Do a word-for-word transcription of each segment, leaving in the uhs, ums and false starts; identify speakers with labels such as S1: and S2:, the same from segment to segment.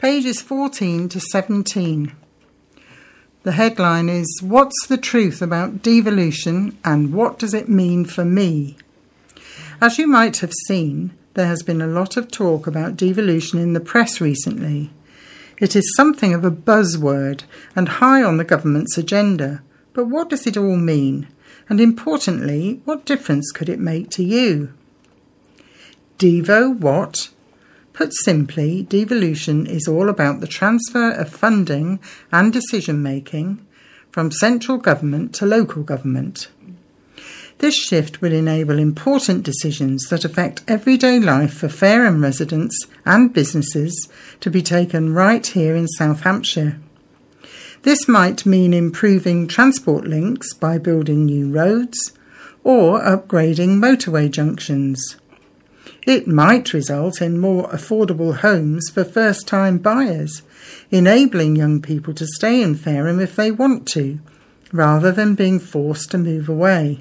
S1: pages fourteen to seventeen. The headline is, "What's the truth about devolution and what does it mean for me?" As you might have seen, there has been a lot of talk about devolution in the press recently. It is something of a buzzword and high on the government's agenda. But what does it all mean? And importantly, what difference could it make to you? Devo what? Put simply, devolution is all about the transfer of funding and decision-making from central government to local government. This shift will enable important decisions that affect everyday life for Fareham residents and businesses to be taken right here in South Hampshire. This might mean improving transport links by building new roads or upgrading motorway junctions. It might result in more affordable homes for first-time buyers, enabling young people to stay in Fareham if they want to, rather than being forced to move away.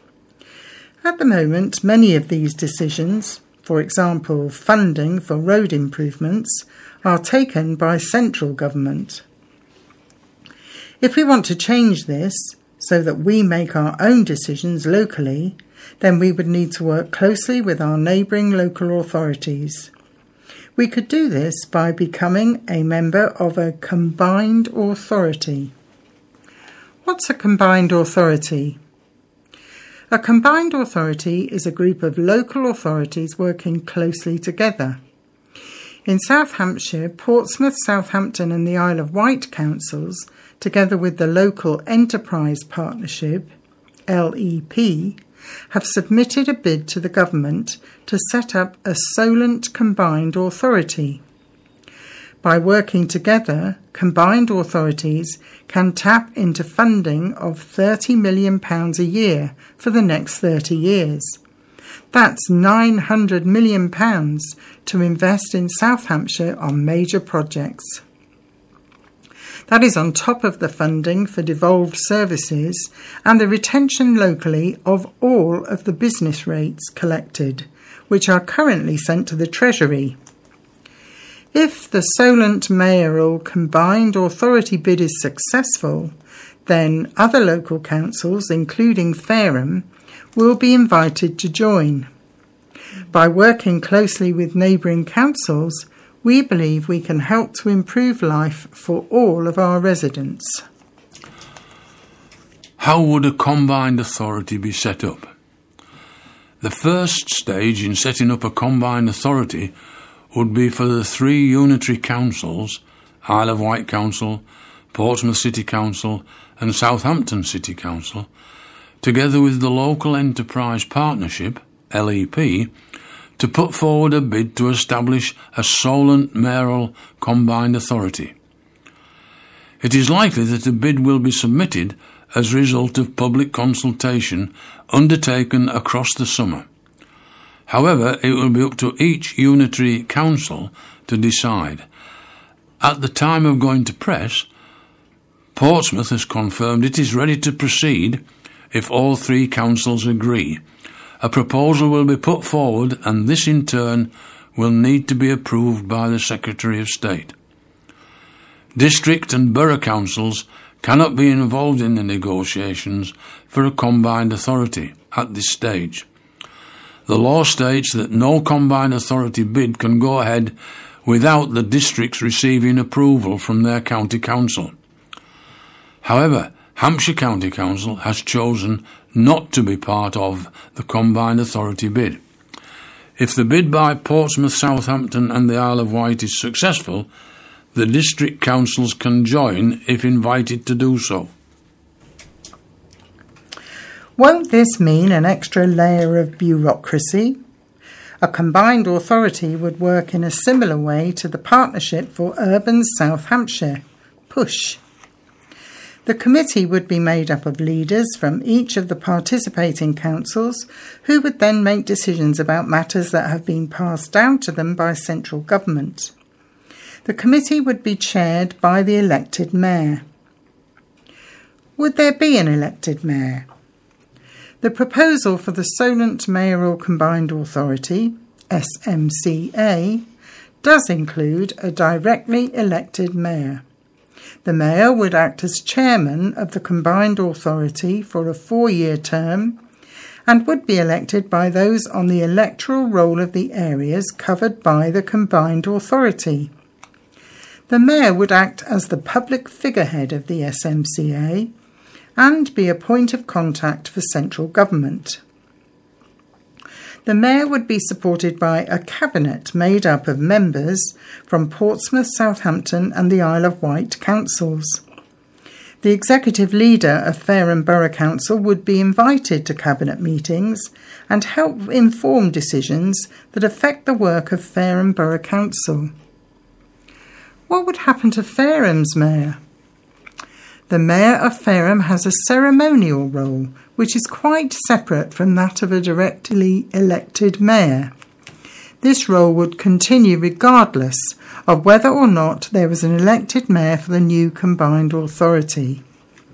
S1: At the moment, many of these decisions, for example funding for road improvements, are taken by central government. If we want to change this so that we make our own decisions locally, then we would need to work closely with our neighbouring local authorities. We could do this by becoming a member of a combined authority. What's a combined authority? A combined authority is a group of local authorities working closely together. In South Hampshire, Portsmouth, Southampton and the Isle of Wight councils, together with the Local Enterprise Partnership, L E P, have submitted a bid to the government to set up a Solent Combined Authority. By working together, combined authorities can tap into funding of thirty million pounds a year for the next thirty years. That's nine hundred million pounds to invest in South Hampshire on major projects. That is on top of the funding for devolved services and the retention locally of all of the business rates collected, which are currently sent to the Treasury. If the Solent Mayoral Combined Authority bid is successful, then other local councils, including Fareham, will be invited to join. By working closely with neighbouring councils, we believe we can help to improve life for all of our residents.
S2: How would a combined authority be set up? The first stage in setting up a combined authority would be for the three unitary councils, Isle of Wight Council, Portsmouth City Council and Southampton City Council, together with the Local Enterprise Partnership, L E P, to put forward a bid to establish a Solent Mayoral Combined Authority. It is likely that a bid will be submitted as a result of public consultation undertaken across the summer. However, it will be up to each unitary council to decide. At the time of going to press, Portsmouth has confirmed it is ready to proceed if all three councils agree. A proposal will be put forward and this in turn will need to be approved by the Secretary of State. District and borough councils cannot be involved in the negotiations for a combined authority at this stage. The law states that no combined authority bid can go ahead without the districts receiving approval from their county council. However, Hampshire County Council has chosen not to be part of the combined authority bid. If the bid by Portsmouth, Southampton and the Isle of Wight is successful, the district councils can join if invited to do so.
S1: Won't this mean an extra layer of bureaucracy? A combined authority would work in a similar way to the Partnership for Urban South Hampshire, PUSH. The committee would be made up of leaders from each of the participating councils who would then make decisions about matters that have been passed down to them by central government. The committee would be chaired by the elected mayor. Would there be an elected mayor? The proposal for the Solent Mayoral Combined Authority, S M C A, does include a directly elected mayor. The mayor would act as chairman of the combined authority for a four-year term and would be elected by those on the electoral roll of the areas covered by the combined authority. The mayor would act as the public figurehead of the S M C A and be a point of contact for central government. The mayor would be supported by a cabinet made up of members from Portsmouth, Southampton and the Isle of Wight councils. The executive leader of Fareham Borough Council would be invited to cabinet meetings and help inform decisions that affect the work of Fareham Borough Council. What would happen to Fareham's mayor? The mayor of Fareham has a ceremonial role, which is quite separate from that of a directly elected mayor. This role would continue regardless of whether or not there was an elected mayor for the new combined authority.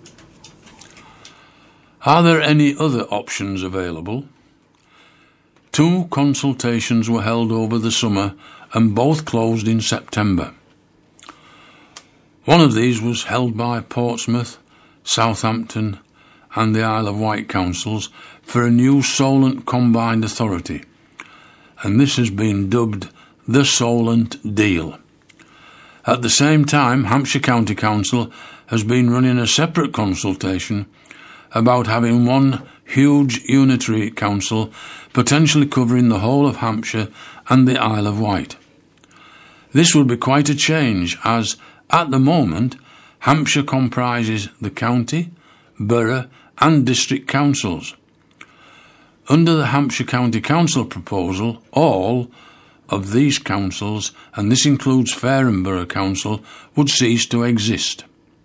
S2: Are there any other options available? Two consultations were held over the summer and both closed in September. One of these was held by Portsmouth, Southampton and the Isle of Wight councils for a new Solent combined authority, and this has been dubbed the Solent Deal. At the same time, Hampshire County Council has been running a separate consultation about having one huge unitary council potentially covering the whole of Hampshire and the Isle of Wight. This would be quite a change as, at the moment, Hampshire comprises the county, borough and district councils. Under the Hampshire County Council proposal, all of these councils, and this includes Fareham Borough Council, would cease to exist.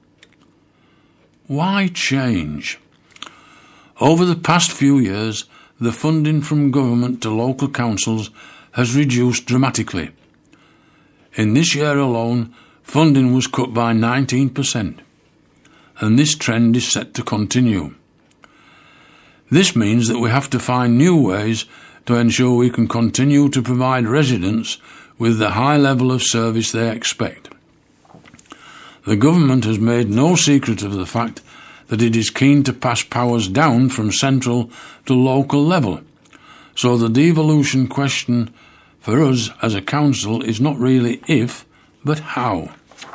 S2: Why change? Over the past few years, the funding from government to local councils has reduced dramatically. In this year alone, funding was cut by nineteen percent, and this trend is set to continue. This means that we have to find new ways to ensure we can continue to provide residents with the high level of service they expect. The government has made no secret of the fact that it is keen to pass powers down from central to local level, so the devolution question for us as a council is not really if, but how.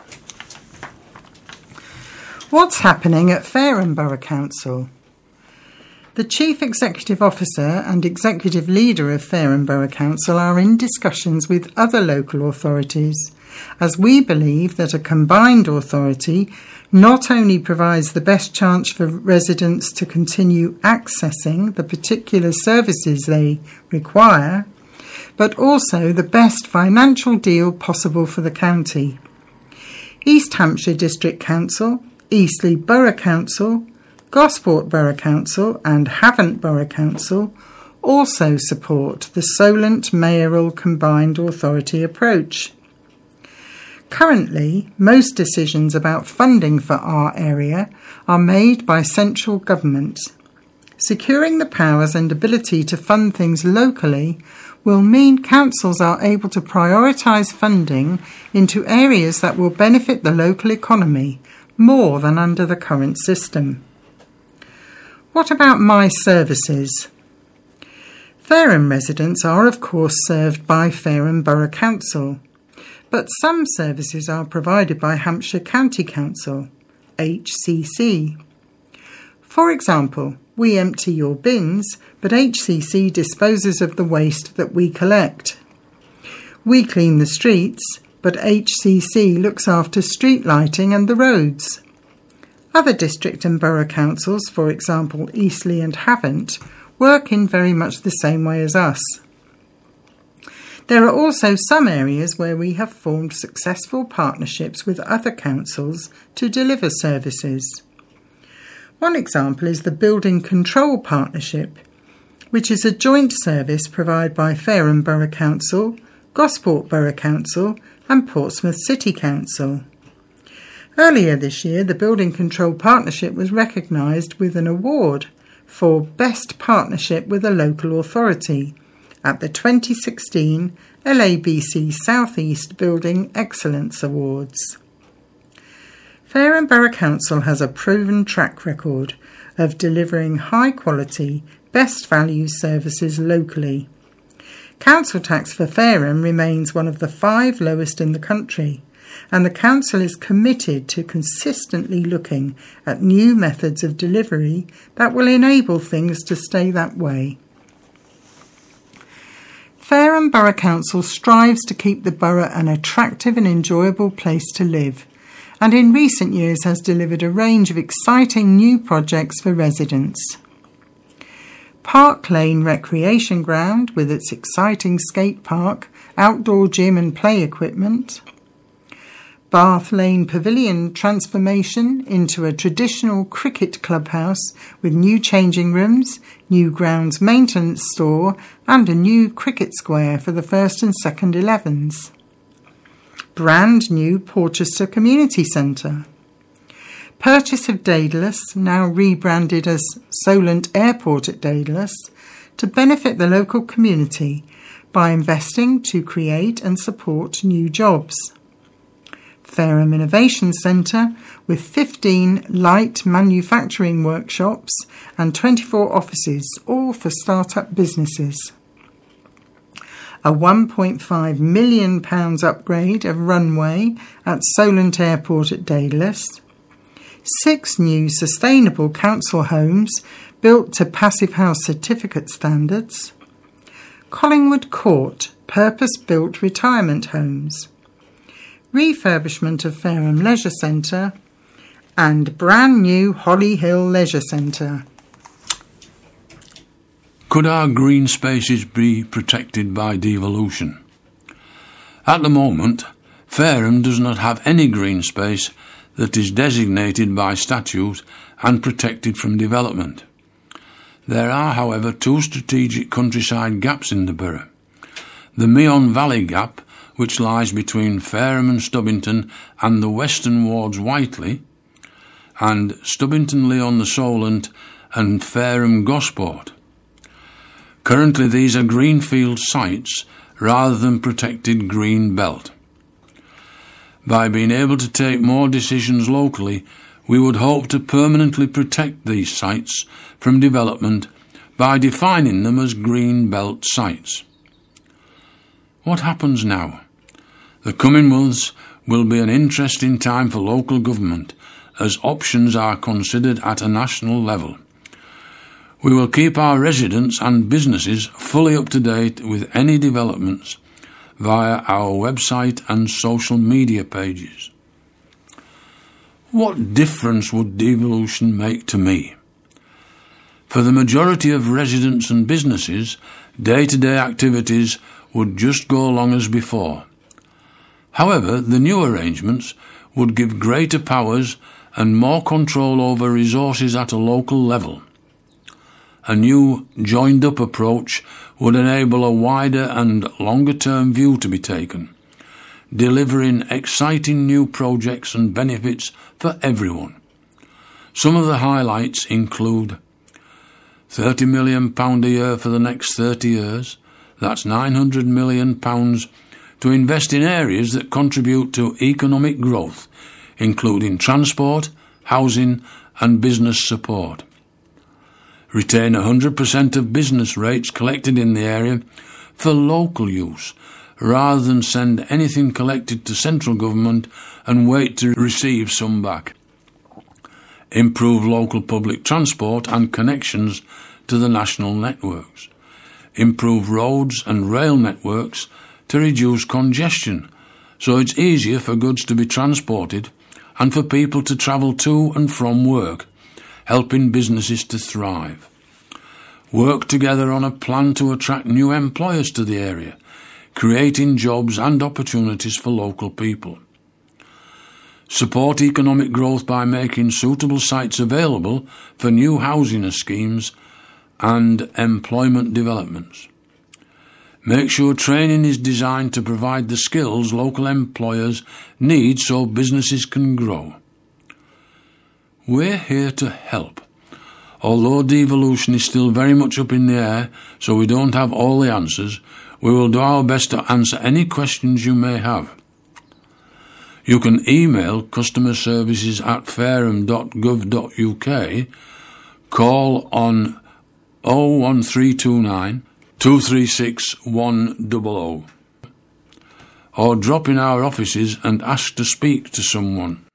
S1: What's happening at Fareham Borough Council? The Chief Executive Officer and Executive Leader of Fareham Borough Council are in discussions with other local authorities, as we believe that a combined authority not only provides the best chance for residents to continue accessing the particular services they require, but also the best financial deal possible for the county. East Hampshire District Council, Eastleigh Borough Council, Gosport Borough Council and Havant Borough Council also support the Solent mayoral combined authority approach. Currently, most decisions about funding for our area are made by central government. Securing the powers and ability to fund things locally will mean councils are able to prioritise funding into areas that will benefit the local economy more than under the current system. What about my services? Fareham residents are of course served by Fareham Borough Council, but some services are provided by Hampshire County Council, H C C. For example, we empty your bins, but H C C disposes of the waste that we collect. We clean the streets, but H C C looks after street lighting and the roads. Other district and borough councils, for example Eastleigh and Havant, work in very much the same way as us. There are also some areas where we have formed successful partnerships with other councils to deliver services. One example is the Building Control Partnership, which is a joint service provided by Fareham Borough Council, Gosport Borough Council and Portsmouth City Council. Earlier this year, the Building Control Partnership was recognised with an award for Best Partnership with a Local Authority at the twenty sixteen L A B C South East Building Excellence Awards. Fareham Borough Council has a proven track record of delivering high-quality, best-value services locally. Council tax for Fareham remains one of the five lowest in the country, and the Council is committed to consistently looking at new methods of delivery that will enable things to stay that way. Fareham Borough Council strives to keep the borough an attractive and enjoyable place to live, and in recent years has delivered a range of exciting new projects for residents. Park Lane Recreation Ground with its exciting skate park, outdoor gym and play equipment. Bath Lane Pavilion transformation into a traditional cricket clubhouse with new changing rooms, new grounds maintenance store and a new cricket square for the first and second elevens. Brand new Porchester Community Centre. Purchase of Daedalus, now rebranded as Solent Airport at Daedalus, to benefit the local community by investing to create and support new jobs. Fareham Innovation Centre with fifteen light manufacturing workshops and twenty-four offices, all for start-up businesses. A one point five million pounds upgrade of runway at Solent Airport at Daedalus. Six new sustainable council homes built to Passive House certificate standards. Collingwood Court purpose-built retirement homes. Refurbishment of Fareham Leisure Centre and brand new Holly Hill Leisure Centre.
S2: Could our green spaces be protected by devolution? At the moment, Fareham does not have any green space that is designated by statute and protected from development. There are, however, two strategic countryside gaps in the borough. The Meon Valley Gap, which lies between Fareham and Stubbington and the Western Wards Whiteley, and Stubbington-le-on-the-Solent and Fareham Gosport. Currently these are greenfield sites rather than protected green belt. By being able to take more decisions locally, we would hope to permanently protect these sites from development by defining them as green belt sites. What happens now? The coming months will be an interesting time for local government as options are considered at a national level. We will keep our residents and businesses fully up to date with any developments via our website and social media pages. What difference would devolution make to me? For the majority of residents and businesses, day-to-day activities would just go along as before. However, the new arrangements would give greater powers and more control over resources at a local level. A new joined-up approach would enable a wider and longer-term view to be taken, delivering exciting new projects and benefits for everyone. Some of the highlights include thirty million pounds a year for the next thirty years, that's nine hundred million pounds to invest in areas that contribute to economic growth, including transport, housing and business support. Retain one hundred percent of business rates collected in the area for local use, rather than send anything collected to central government and wait to receive some back. Improve local public transport and connections to the national networks. Improve roads and rail networks to reduce congestion, so it's easier for goods to be transported and for people to travel to and from work, helping businesses to thrive. Work together on a plan to attract new employers to the area, creating jobs and opportunities for local people. Support economic growth by making suitable sites available for new housing schemes and employment developments. Make sure training is designed to provide the skills local employers need so businesses can grow. We're here to help. although devolution is still very much up in the air, so we don't have all the answers, we will do our best to answer any questions you may have. You can email customer services at fareham dot gov dot U K, call on oh one three two nine, two three six, one zero zero, or drop in our offices and ask to speak to someone.